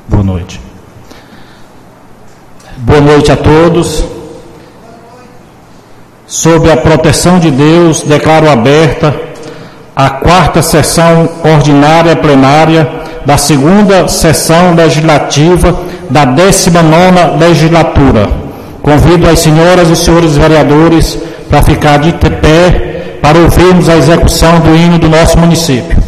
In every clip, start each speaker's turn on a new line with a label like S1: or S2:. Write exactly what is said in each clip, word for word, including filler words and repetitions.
S1: Boa noite. Boa noite a todos. Sob a proteção de Deus, declaro aberta a quarta sessão ordinária plenária da segunda sessão legislativa da décima nona legislatura. Convido as senhoras e senhores vereadores para ficar de pé para ouvirmos a execução do hino do nosso município.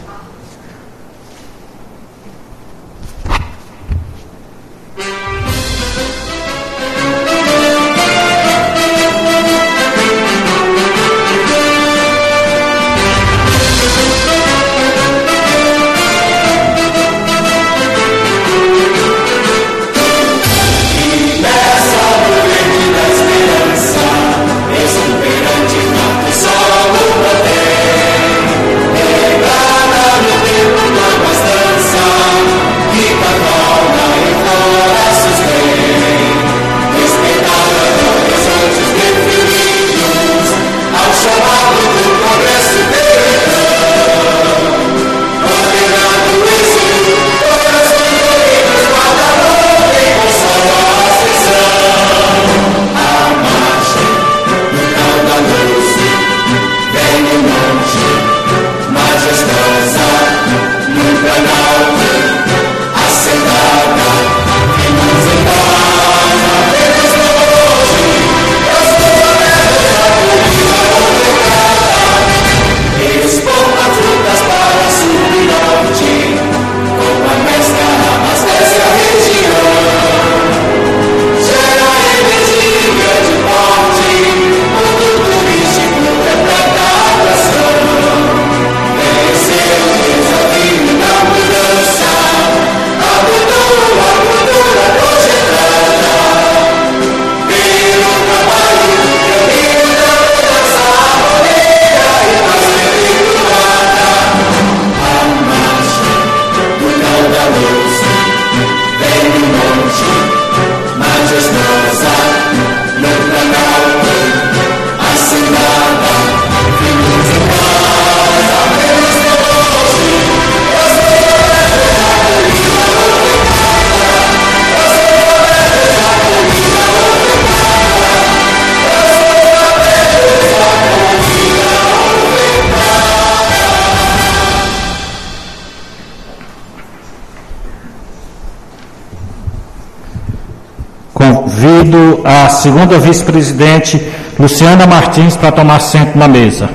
S1: Convido a segunda vice-presidente, Luciana Martins, para tomar assento na mesa.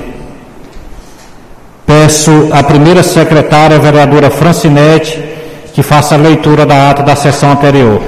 S1: Peço à primeira secretária, a vereadora Francinete, que faça a leitura da ata da sessão anterior.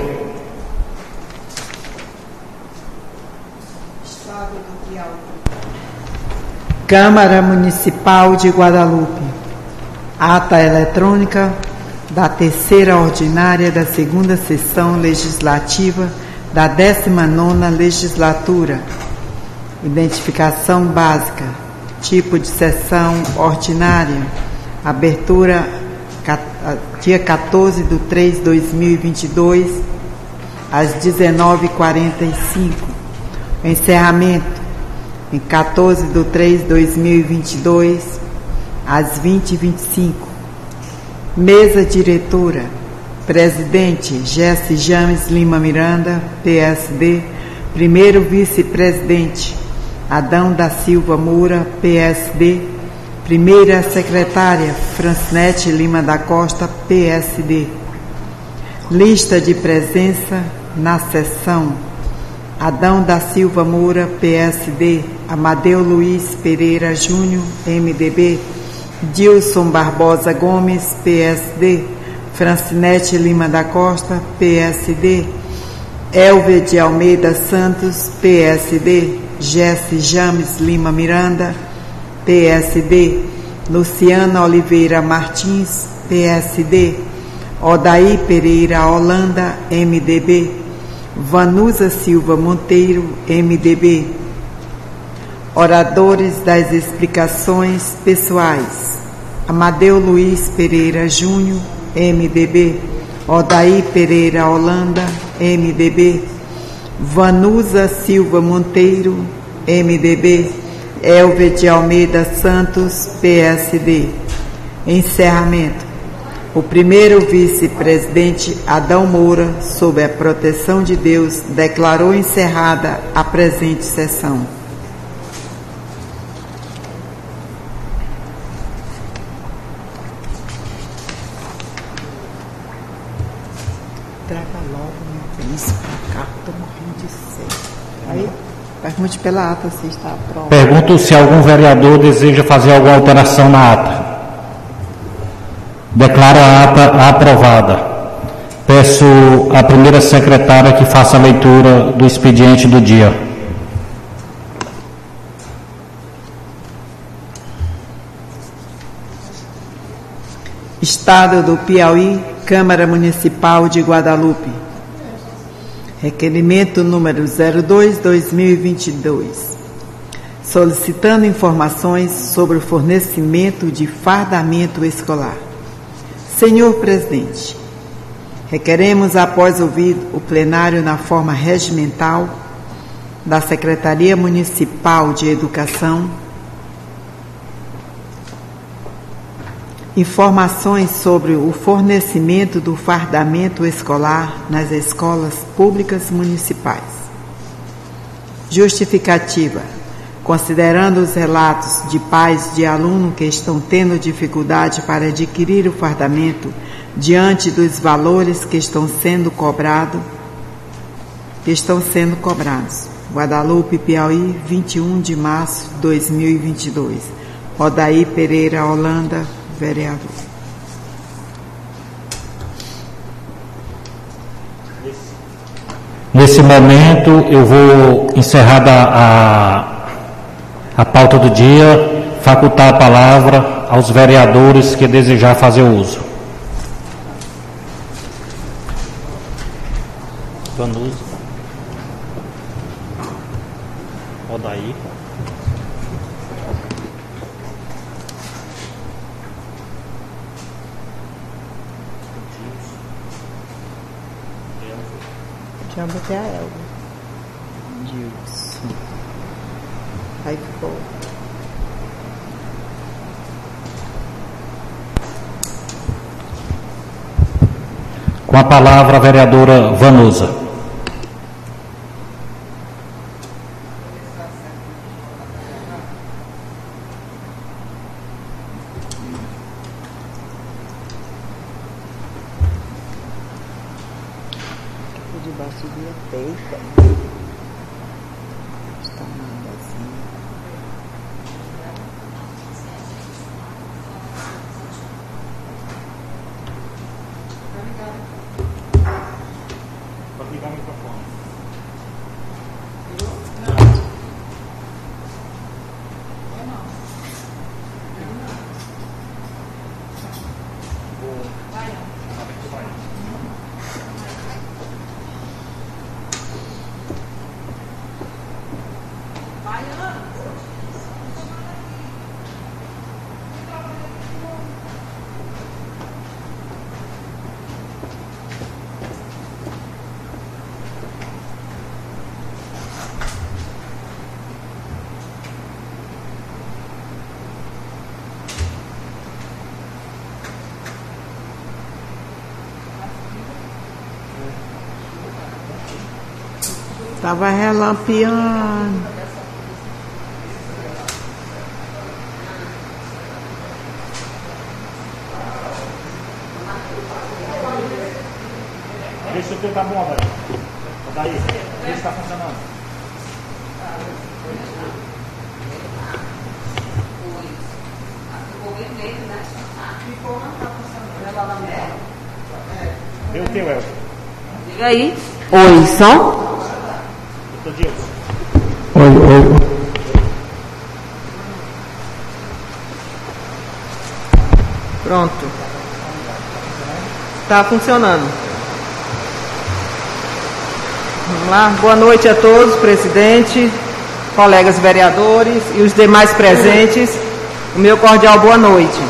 S2: Câmara Municipal de Guadalupe. Ata eletrônica da terceira ordinária da segunda sessão legislativa da décima nona legislatura. Identificação básica. Tipo de sessão ordinária. Abertura dia quatorze de três de dois mil e vinte e dois, às dezenove e quarenta e cinco. Encerramento em quatorze de três de dois mil e vinte e dois, às vinte e vinte e cinco. Mesa diretora. Presidente, Jesse James Lima Miranda, P S D. Primeiro vice-presidente, Adão da Silva Moura, P S D. Primeira secretária, Francinete Lima da Costa, P S D. Lista de presença na sessão: Adão da Silva Moura, P S D. Amadeu Luiz Pereira Júnior, M D B. Dilson Barbosa Gomes, P S D. Francinete Lima da Costa, P S D. Elvia de Almeida Santos, P S D. Jesse James Lima Miranda, P S D. Luciana Oliveira Martins, P S D. Odaí Pereira Holanda, M D B. Vanusa Silva Monteiro, M D B. Oradores das explicações pessoais: Amadeu Luiz Pereira Júnior, M D B. Odaí Pereira Holanda, M D B. Vanusa Silva Monteiro, M D B. Elvia de Almeida Santos, P S D. Encerramento. O primeiro vice-presidente, Adão Moura, sob a proteção de Deus, declarou encerrada a presente sessão. Traga logo um isso para cá, estou morrendo de sede. Aí, pergunte pela ata se está pronto.
S1: Pergunto se algum vereador deseja fazer alguma alteração na ata. Declaro a ata aprovada. Peço à primeira secretária que faça a leitura do expediente do dia.
S2: Estado do Piauí, Câmara Municipal de Guadalupe. Requerimento número zero dois barra dois mil e vinte e dois. Solicitando informações sobre o fornecimento de fardamento escolar. Senhor Presidente, requeremos, após ouvir o plenário na forma regimental da Secretaria Municipal de Educação, informações sobre o fornecimento do fardamento escolar nas escolas públicas municipais. Justificativa. Considerando os relatos de pais de aluno que estão tendo dificuldade para adquirir o fardamento diante dos valores que estão sendo cobrados, que estão sendo cobrados. Guadalupe, Piauí, vinte e um de março de dois mil e vinte e dois. Odair Pereira Holanda, vereador.
S1: Nesse momento, eu vou encerrar a, a pauta do dia, facultar a palavra aos vereadores que desejar fazer uso. Vanusa. Odair.
S2: Já botei a Elba. Gilson. Aí ficou.
S1: Com a palavra a vereadora Vanusa.
S2: Debaixo de peita. Está nada assim.
S1: Pode ligar o microfone.
S2: Estava relampeando.
S1: Vê se o teu tá bom, velho. Daí, vê se tá funcionando. Ficou vermelho, né? Ficou, não tá funcionando. Vê o teu, Elton.
S3: Diga aí. Oi, som?
S1: Oi, oi.
S3: Pronto. Está funcionando. Vamos lá. Boa noite a todos, presidente, colegas vereadores e os demais presentes. O meu cordial boa noite.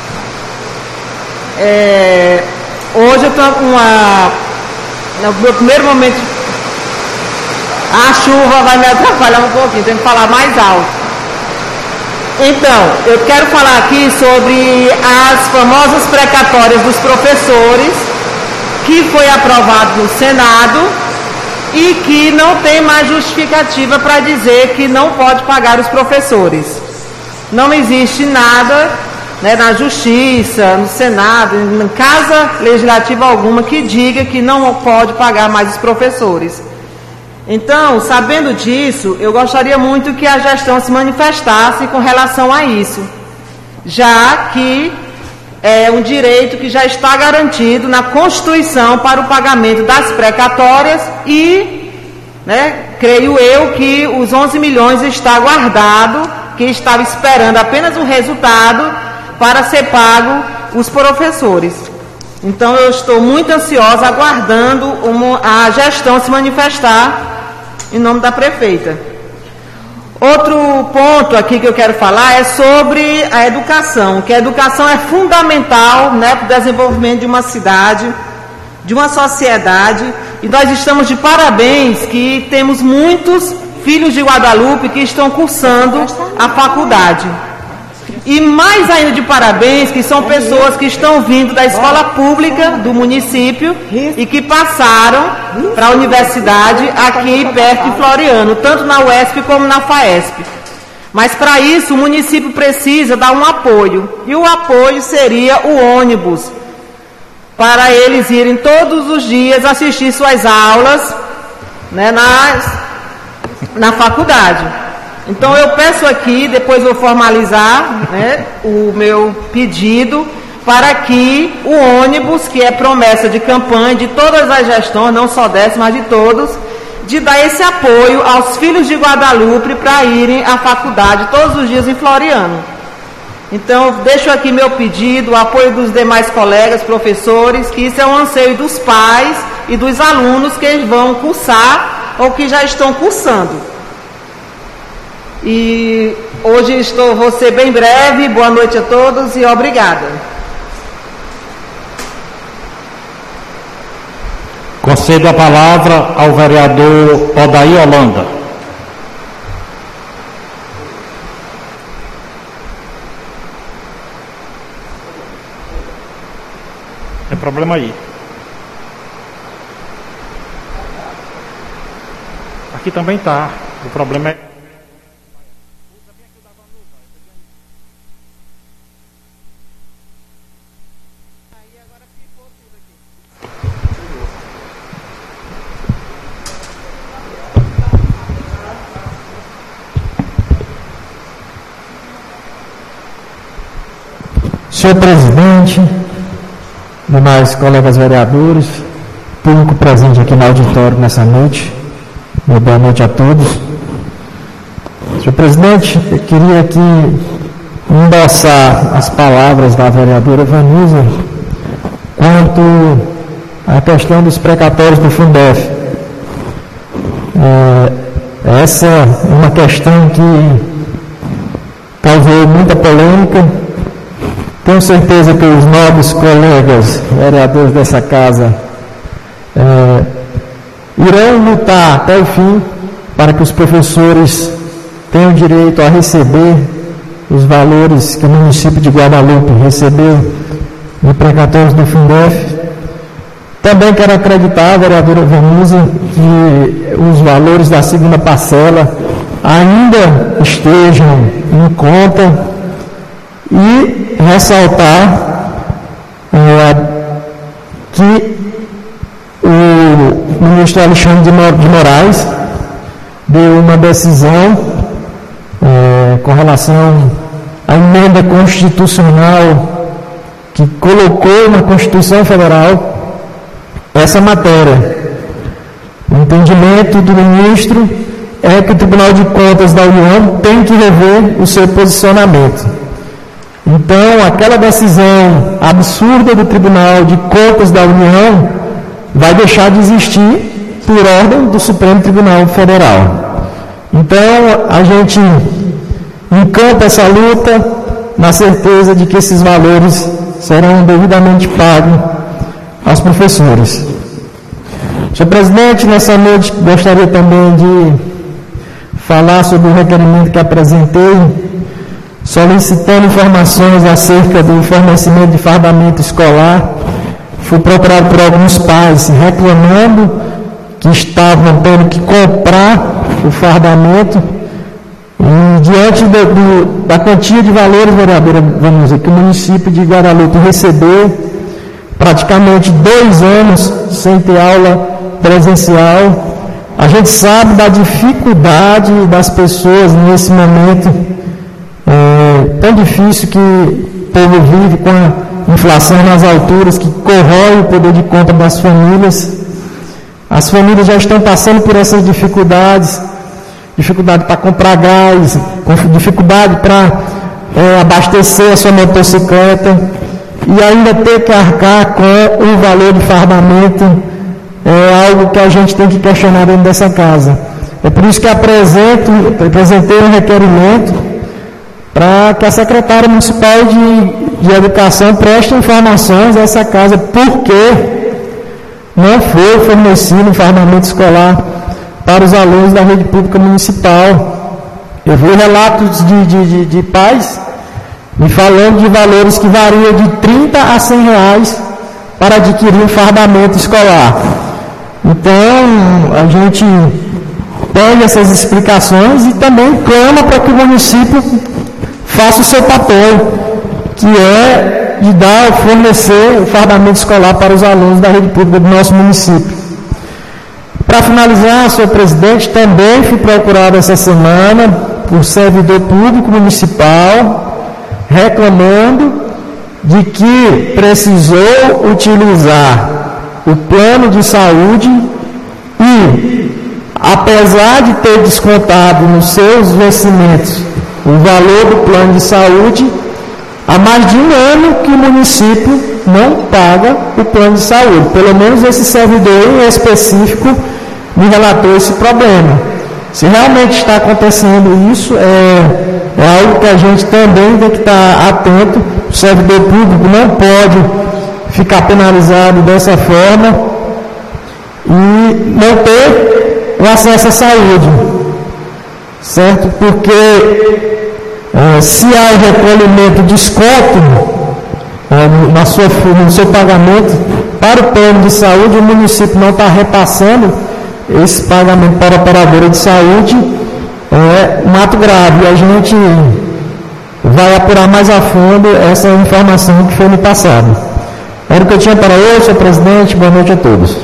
S3: É, hoje eu estou com uma... No meu primeiro momento... A chuva vai me atrapalhar um pouquinho, tenho que falar mais alto. Então, eu quero falar aqui sobre as famosas precatórias dos professores, que foi aprovado no Senado e que não tem mais justificativa para dizer que não pode pagar os professores. Não existe nada, né, na Justiça, no Senado, em casa legislativa alguma que diga que não pode pagar mais os professores. Então, sabendo disso, eu gostaria muito que a gestão se manifestasse com relação a isso, já que é um direito que já está garantido na Constituição para o pagamento das precatórias e, né, creio eu que os onze milhões está guardado, que estava esperando apenas o resultado para ser pago os professores. Então, eu estou muito ansiosa, aguardando uma, a gestão se manifestar em nome da prefeita. Outro ponto aqui que eu quero falar é sobre a educação, que a educação é fundamental, né, para o desenvolvimento de uma cidade, de uma sociedade, e nós estamos de parabéns que temos muitos filhos de Guadalupe que estão cursando a faculdade. E mais ainda de parabéns que são pessoas que estão vindo da escola pública do município e que passaram para a universidade aqui perto de Floriano, tanto na U E S P como na FAESP. Mas para isso o município precisa dar um apoio, e o apoio seria o ônibus, para eles irem todos os dias assistir suas aulas, né, nas, na faculdade. Então eu peço aqui, depois vou formalizar, né, o meu pedido para que o ônibus, que é promessa de campanha de todas as gestões, não só dessa, mas de todos, de dar esse apoio aos filhos de Guadalupe para irem à faculdade todos os dias em Floriano. Então deixo aqui meu pedido, o apoio dos demais colegas, professores, que isso é um anseio dos pais e dos alunos que vão cursar ou que já estão cursando. E hoje estou, vou ser bem breve. Boa noite a todos e obrigada.
S1: Concedo a palavra ao vereador Odair Holanda. Tem problema aí. Aqui também tá. O problema é...
S4: Senhor presidente, demais colegas vereadores, público presente aqui no auditório nessa noite, uma boa noite a todos. Senhor presidente, eu queria aqui endossar as palavras da vereadora Vanusa quanto à questão dos precatórios do Fundef. É, essa é uma questão que causou muita polêmica. Tenho certeza que os nobres colegas vereadores dessa casa é, irão lutar até o fim para que os professores tenham direito a receber os valores que o município de Guadalupe recebeu no precatórios do Fundef. Também quero acreditar, vereadora Vanusa, que os valores da segunda parcela ainda estejam em conta, e ressaltar é, que o ministro Alexandre de Moraes deu uma decisão é, com relação à emenda constitucional que colocou na Constituição Federal essa matéria. O entendimento do ministro é que o Tribunal de Contas da União tem que rever o seu posicionamento. Então, aquela decisão absurda do Tribunal de Contas da União vai deixar de existir por ordem do Supremo Tribunal Federal. Então, a gente encanta essa luta na certeza de que esses valores serão devidamente pagos aos professores. Senhor presidente, nessa noite gostaria também de falar sobre o requerimento que apresentei solicitando informações acerca do fornecimento de fardamento escolar. Fui procurado por alguns pais reclamando que estavam tendo que comprar o fardamento. E diante do, do, da quantia de valores, vereadora Vanusa, que o município de Guadalupe recebeu, praticamente dois anos sem ter aula presencial, a gente sabe da dificuldade das pessoas nesse momento é, tão difícil que o povo vive, com a inflação nas alturas, que corrói o poder de compra das famílias. As famílias já estão passando por essas dificuldades, dificuldade para comprar gás, dificuldade para é, abastecer a sua motocicleta, e ainda ter que arcar com o valor de fardamento é algo que a gente tem que questionar dentro dessa casa. É por isso que apresento, apresentei um requerimento para que a secretária municipal de, de educação preste informações a essa casa, porque não foi fornecido um fardamento escolar para os alunos da rede pública municipal. Eu vi relatos de, de, de, de pais me falando de valores que variam de trinta a cem reais para adquirir um fardamento escolar. Então, a gente pede essas explicações e também clama para que o município faça o seu papel, que é de dar, fornecer o fardamento escolar para os alunos da rede pública do nosso município. Para finalizar, senhor presidente, também fui procurado essa semana por servidor público municipal, reclamando de que precisou utilizar o plano de saúde e, apesar de ter descontado nos seus vencimentos o valor do plano de saúde, há mais de um ano que o município não paga o plano de saúde. Pelo menos esse servidor em específico me relatou esse problema. Se realmente está acontecendo isso, é, é algo que a gente também tem que estar atento. O servidor público não pode ficar penalizado dessa forma e não ter o acesso à saúde, certo? Porque é, se há o recolhimento, desconto é, na sua, no seu pagamento para o plano de saúde, o município não está repassando esse pagamento para a operadora de saúde, é um ato grave. E a gente vai apurar mais a fundo essa informação que foi me passada. Era o que eu tinha para hoje, senhor presidente. Boa noite a todos.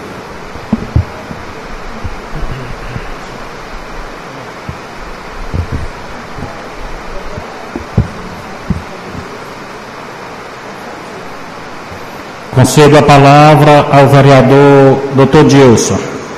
S1: Concedo a palavra ao vereador doutor Dilson.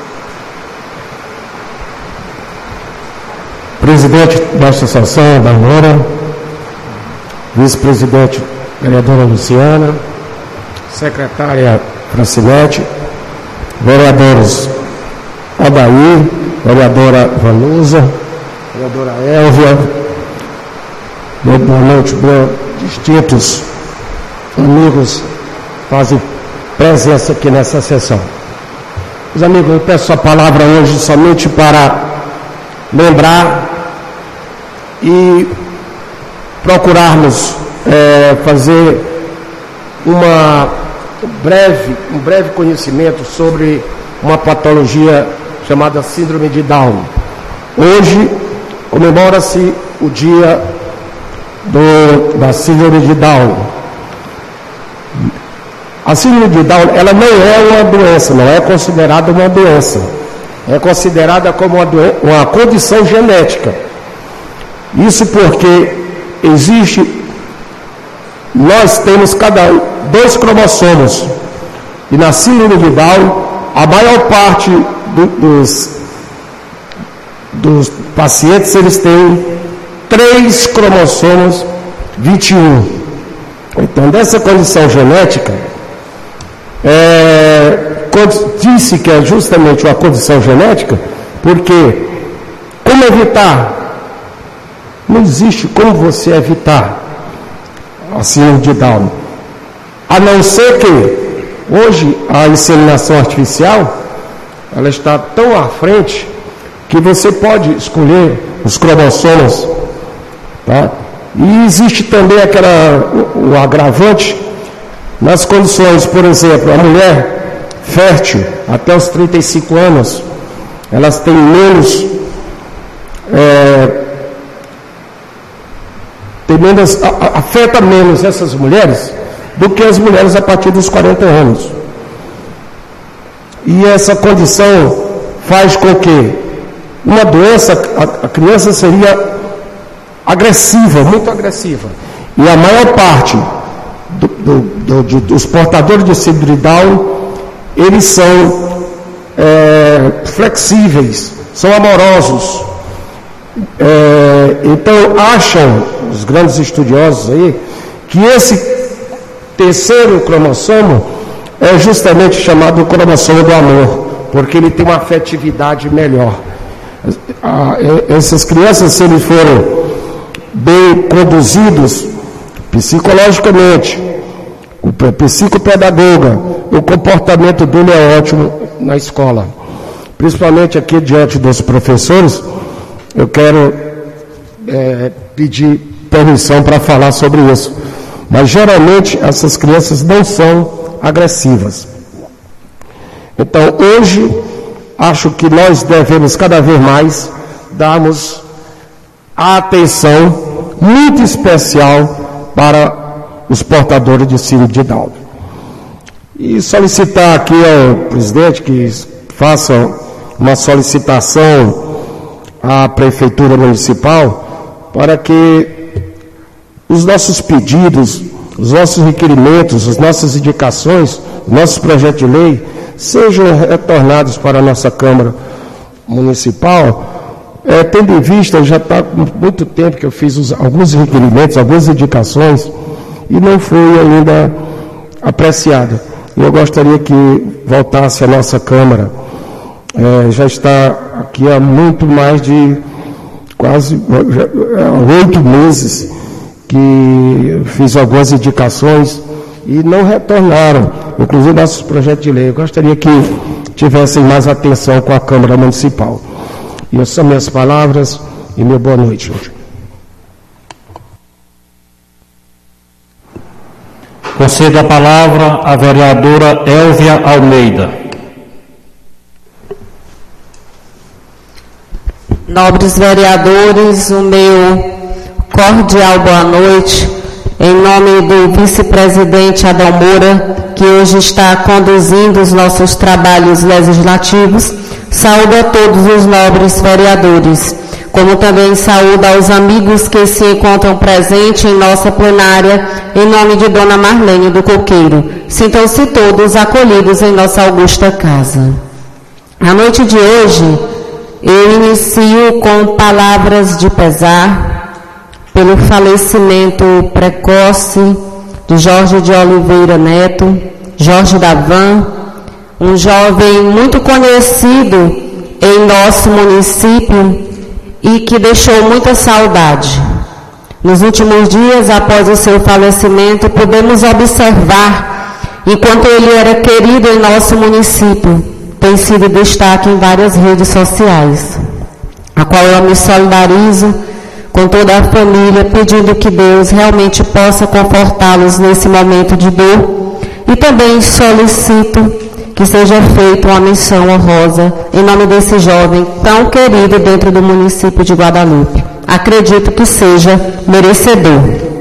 S5: Presidente desta sessão, Bárbara, vice-presidente, vereadora Luciana, secretária Francinete, vereadores Odair, vereadora Vanusa, vereadora Élvia, boa noite, meus distintos amigos fazem presença aqui nessa sessão. Meus amigos, eu peço a palavra hoje somente para lembrar e procurarmos é, fazer uma breve, um breve conhecimento sobre uma patologia chamada síndrome de Down. Hoje comemora-se o dia do, da síndrome de Down. A síndrome de Down, ela não é uma doença, não é considerada uma doença. É considerada como uma, doen- uma condição genética. Isso porque existe, nós temos cada um dois cromossomos. E na síndrome de Down, a maior parte do, dos, dos pacientes, eles têm três cromossomos vinte e um. Então, dessa condição genética, é, disse que é justamente uma condição genética, porque como evitar? Não existe como você evitar a síndrome de Down, a não ser que hoje a inseminação artificial ela está tão à frente que você pode escolher os cromossomos, tá? E existe também aquela, o, o agravante nas condições, por exemplo, a mulher fértil até os trinta e cinco anos, elas têm menos, é, tem menos, a, afeta menos essas mulheres do que as mulheres a partir dos quarenta anos. E essa condição faz com que uma doença, a, a criança seria agressiva, muito agressiva. E a maior parte do, do, do, do, dos portadores de síndrome de Down, eles são é, flexíveis, são amorosos. É, então acham os grandes estudiosos aí que esse terceiro cromossomo é justamente chamado cromossomo do amor, porque ele tem uma afetividade melhor. Essas crianças, se eles forem bem conduzidos psicologicamente, o psicopedagoga, o comportamento dele é ótimo na escola. Principalmente aqui diante dos professores, eu quero é, pedir permissão para falar sobre isso. Mas geralmente essas crianças não são agressivas. Então hoje, acho que nós devemos cada vez mais darmos a atenção muito especial para os portadores de síndrome de Down. E solicitar aqui ao presidente que faça uma solicitação à Prefeitura Municipal para que os nossos pedidos, os nossos requerimentos, as nossas indicações, nossos projetos de lei sejam retornados para a nossa Câmara Municipal. É, tendo em vista, já está muito tempo que eu fiz os, alguns requerimentos, algumas indicações, e não foi ainda apreciado. Eu gostaria que voltasse a nossa Câmara. É, já está aqui há muito mais de quase oito meses que fiz algumas indicações e não retornaram, inclusive nossos projetos de lei. Eu gostaria que tivessem mais atenção com a Câmara Municipal. E essas são minhas palavras e meu boa noite hoje.
S1: Concedo a palavra à vereadora Elvia Almeida.
S6: Nobres vereadores, o meu cordial boa noite, em nome do vice-presidente Adão Moura, que hoje está conduzindo os nossos trabalhos legislativos. Saúdo a todos os nobres vereadores, como também saúdo aos amigos que se encontram presentes em nossa plenária, em nome de Dona Marlene do Coqueiro. Sintam-se todos acolhidos em nossa augusta casa. A noite de hoje, eu inicio com palavras de pesar pelo falecimento precoce de Jorge de Oliveira Neto, Jorge Davan, um jovem muito conhecido em nosso município e que deixou muita saudade. Nos últimos dias, após o seu falecimento, pudemos observar, enquanto ele era querido em nosso município, tem sido destaque em várias redes sociais, a qual eu me solidarizo com toda a família, pedindo que Deus realmente possa confortá-los nesse momento de dor, e também solicito que seja feita uma menção honrosa em nome desse jovem tão querido dentro do município de Guadalupe. Acredito que seja merecedor.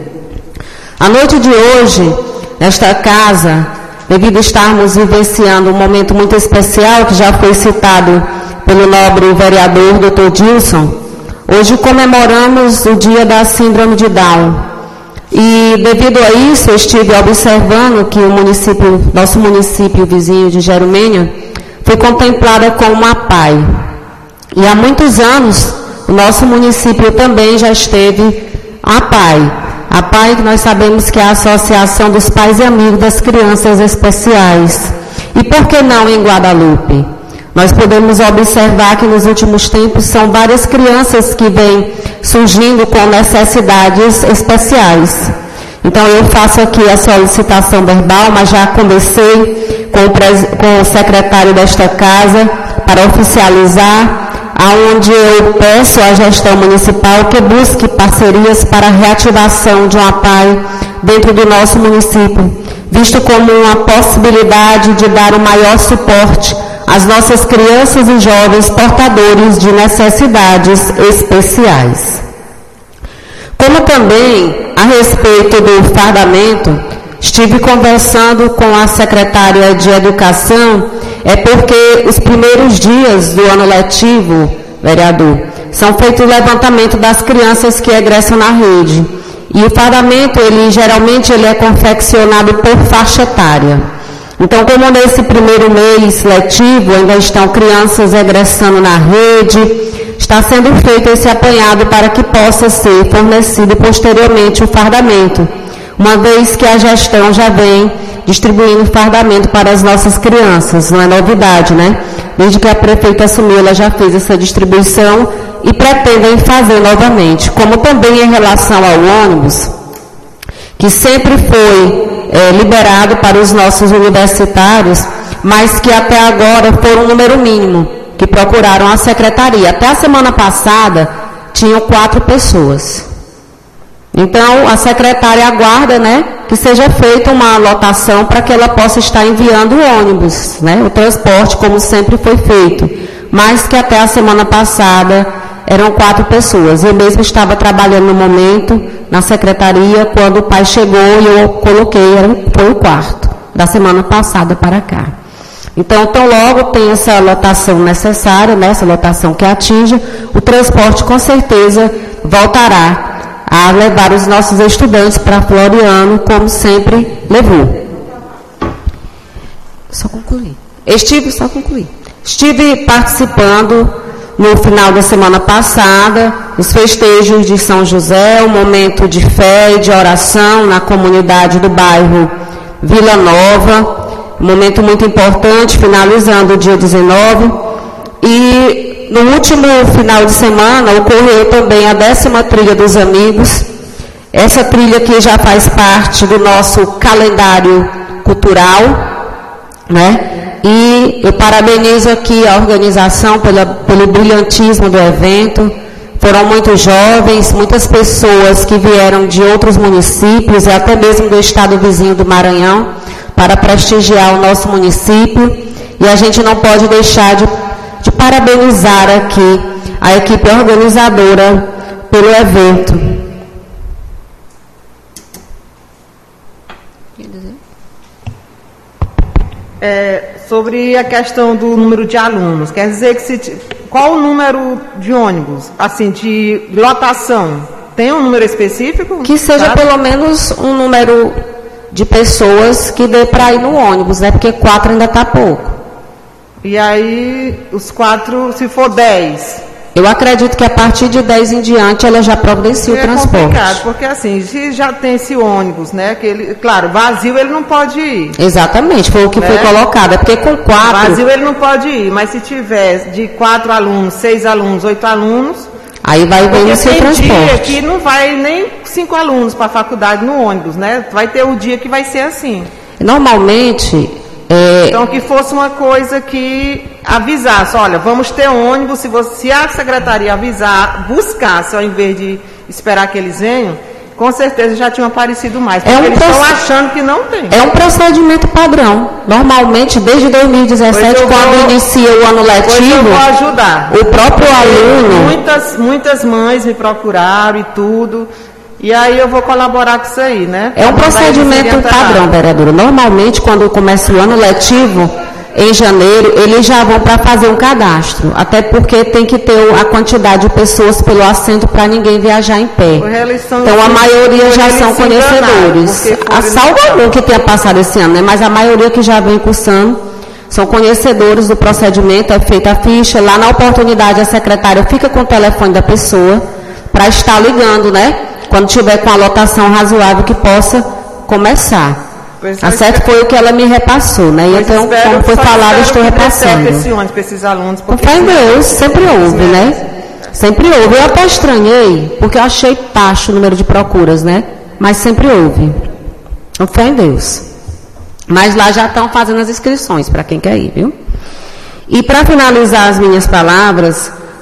S6: A noite de hoje, nesta casa, devido a estarmos vivenciando um momento muito especial, que já foi citado pelo nobre vereador doutor Dilson, hoje comemoramos o dia da síndrome de Down. E devido a isso, eu estive observando que o município, nosso município vizinho de Jerumênia, foi contemplada como uma P A I. E há muitos anos, o nosso município também já esteve a P A I. A P A I, que nós sabemos que é a Associação dos Pais e Amigos das Crianças Especiais. E por que não em Guadalupe? Nós podemos observar que nos últimos tempos são várias crianças que vêm surgindo com necessidades especiais. Então eu faço aqui a solicitação verbal, mas já conversei com o, pres... com o secretário desta casa para oficializar aonde eu peço à gestão municipal que busque parcerias para a reativação de uma A P A I dentro do nosso município, visto como uma possibilidade de dar o maior suporte às nossas crianças e jovens portadores de necessidades especiais. Como também, a respeito do fardamento, estive conversando com a secretária de Educação, é porque os primeiros dias do ano letivo, vereador, são feitos o levantamento das crianças que egressam na rede. E o fardamento, ele geralmente ele é confeccionado por faixa etária. Então, como nesse primeiro mês letivo ainda estão crianças egressando na rede, está sendo feito esse apanhado para que possa ser fornecido posteriormente o fardamento, uma vez que a gestão já vem distribuindo fardamento para as nossas crianças, não é novidade, né? Desde que a prefeita assumiu, ela já fez essa distribuição e pretendem fazer novamente. Como também em relação ao ônibus, que sempre foi é, liberado para os nossos universitários, mas que até agora foram um número mínimo, que procuraram a secretaria. Até a semana passada, tinham quatro pessoas. Então, a secretária aguarda, né, que seja feita uma lotação para que ela possa estar enviando o ônibus, né, o transporte, como sempre foi feito. Mas que até a semana passada eram quatro pessoas. Eu mesmo estava trabalhando no momento, na secretaria, quando o pai chegou e eu coloquei, foi o quarto, da semana passada para cá. Então, tão logo tem essa lotação necessária, né, essa lotação que atinja, o transporte com certeza voltará a levar os nossos estudantes para Floriano, como sempre levou. Só concluir. Estive, só concluir. Estive participando no final da semana passada, os festejos de São José, um momento de fé e de oração na comunidade do bairro Vila Nova, um momento muito importante, finalizando o dia dezenove, e no último final de semana ocorreu também a décima trilha dos amigos, essa trilha que já faz parte do nosso calendário cultural, né? E eu parabenizo aqui a organização pela, pelo brilhantismo do evento. Foram muitos jovens, muitas pessoas que vieram de outros municípios e até mesmo do estado vizinho do Maranhão para prestigiar o nosso município. E a gente não pode deixar de, de parabenizar aqui a equipe organizadora pelo evento.
S3: É, sobre a questão do número de alunos, quer dizer que se, qual o número de ônibus, assim, de lotação? Tem um número específico?
S6: Que seja sabe? Pelo menos um número de pessoas que dê para ir no ônibus, né? Porque quatro ainda está pouco.
S3: E aí, os quatro, se for dez...
S6: Eu acredito que a partir de dez em diante ela já providencia o transporte. É complicado,
S3: porque assim, se já tem esse ônibus, né, que ele, claro, vazio ele não pode ir.
S6: Exatamente, foi o que né? foi colocado, é porque com quatro...
S3: Vazio ele não pode ir, mas se tiver de quatro alunos, seis alunos, oito alunos...
S6: Aí vai ver o seu transporte. Tem dia
S3: que não vai nem cinco alunos para a faculdade no ônibus, né, vai ter o dia que vai ser assim.
S6: Normalmente... É...
S3: Então, que fosse uma coisa que avisasse, olha, vamos ter ônibus, se, você, se a secretaria avisar, buscasse, ao invés de esperar que eles venham, com certeza já tinham aparecido mais, porque é um eles proce... estão achando que não tem.
S6: É um procedimento padrão. Normalmente, desde dois mil e dezessete, quando vou... inicia o ano letivo, eu vou
S3: ajudar.
S6: O próprio porque aluno...
S3: Muitas, muitas mães me procuraram e tudo... E aí eu vou colaborar com isso aí, né?
S6: É um procedimento padrão, vereadora. Normalmente, quando começa o ano letivo, em janeiro, eles já vão para fazer um cadastro. Até porque tem que ter a quantidade de pessoas pelo assento para ninguém viajar em pé. Então, a maioria já são conhecedores. A salvo algum que tenha passado esse ano, né? Mas a maioria que já vem cursando são conhecedores do procedimento. É feita a ficha. Lá na oportunidade, a secretária fica com o telefone da pessoa para estar ligando, né? Quando tiver com a lotação razoável que possa começar. Pois a certo foi o que ela me repassou, né? E então, como foi falado, eu estou repassando.
S3: Esse ônibus para esses alunos,
S6: com fé em Deus, sempre houve, né? Sempre houve. Eu até estranhei, porque eu achei baixo o número de procuras, né? Mas sempre houve. Com fé em Deus. Mas lá já estão fazendo as inscrições para quem quer ir, viu? E para finalizar as minhas palavras,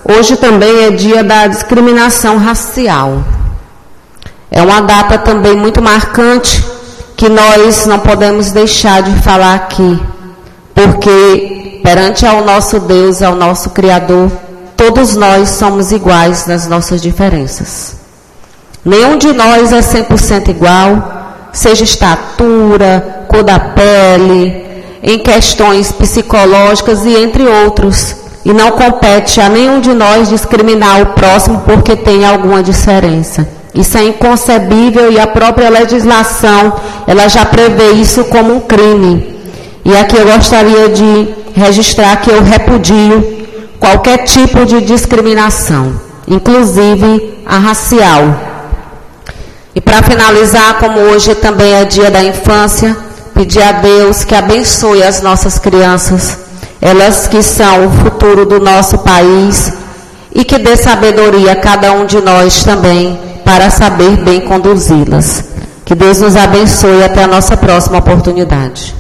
S6: hoje também é dia da discriminação racial. É uma data também muito marcante que nós não podemos deixar de falar aqui, porque perante ao nosso Deus, ao nosso Criador, todos nós somos iguais nas nossas diferenças. Nenhum de nós é cem por cento igual, seja estatura, cor da pele, em questões psicológicas e entre outros. E não compete a nenhum de nós discriminar o próximo porque tem alguma diferença. Isso é inconcebível e a própria legislação, ela já prevê isso como um crime. E aqui eu gostaria de registrar que eu repudio qualquer tipo de discriminação, inclusive a racial. E para finalizar, como hoje também é dia da infância, pedir a Deus que abençoe as nossas crianças, elas que são o futuro do nosso país, e que dê sabedoria a cada um de nós também, para saber bem conduzi-las. Que Deus nos abençoe até a nossa próxima oportunidade.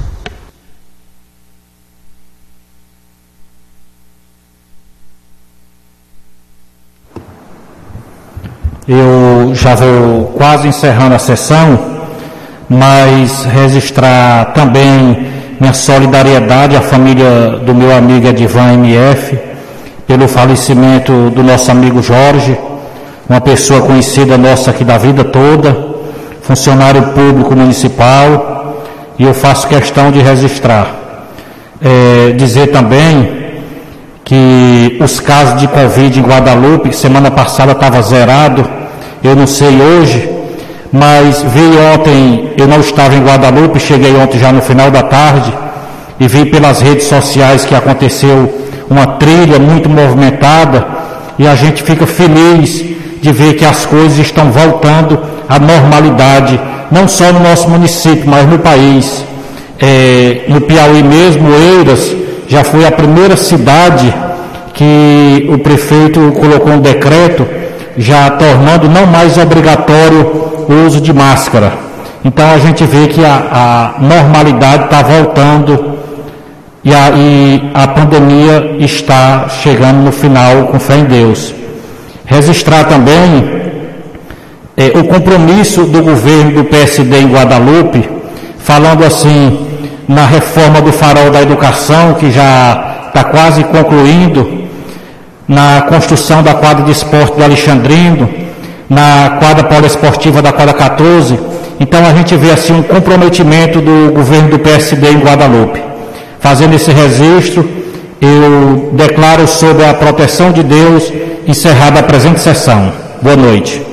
S1: Eu já vou quase encerrando a sessão, mas registrar também minha solidariedade à família do meu amigo Edivan M F, pelo falecimento do nosso amigo Jorge, uma pessoa conhecida nossa aqui da vida toda, funcionário público municipal, e eu faço questão de registrar. É, dizer também que os casos de Covid em Guadalupe, semana passada estava zerado, eu não sei hoje, mas vi ontem, eu não estava em Guadalupe, cheguei ontem já no final da tarde, e vi pelas redes sociais que aconteceu uma trilha muito movimentada, e a gente fica feliz de ver que as coisas estão voltando à normalidade, não só no nosso município, mas no país. É, no Piauí mesmo, Eiras já foi a primeira cidade que o prefeito colocou um decreto já tornando não mais obrigatório o uso de máscara. Então a gente vê que a, a normalidade está voltando e a, e a pandemia está chegando no final, com fé em Deus. Registrar também é, o compromisso do governo do P S D em Guadalupe, falando assim, na reforma do farol da educação, que já está quase concluindo, na construção da quadra de esporte do Alexandrino, na quadra poliesportiva da quadra quatorze. Então a gente vê assim um comprometimento do governo do P S D em Guadalupe. Fazendo esse registro, eu declaro sob a proteção de Deus encerrada a presente sessão. Boa noite.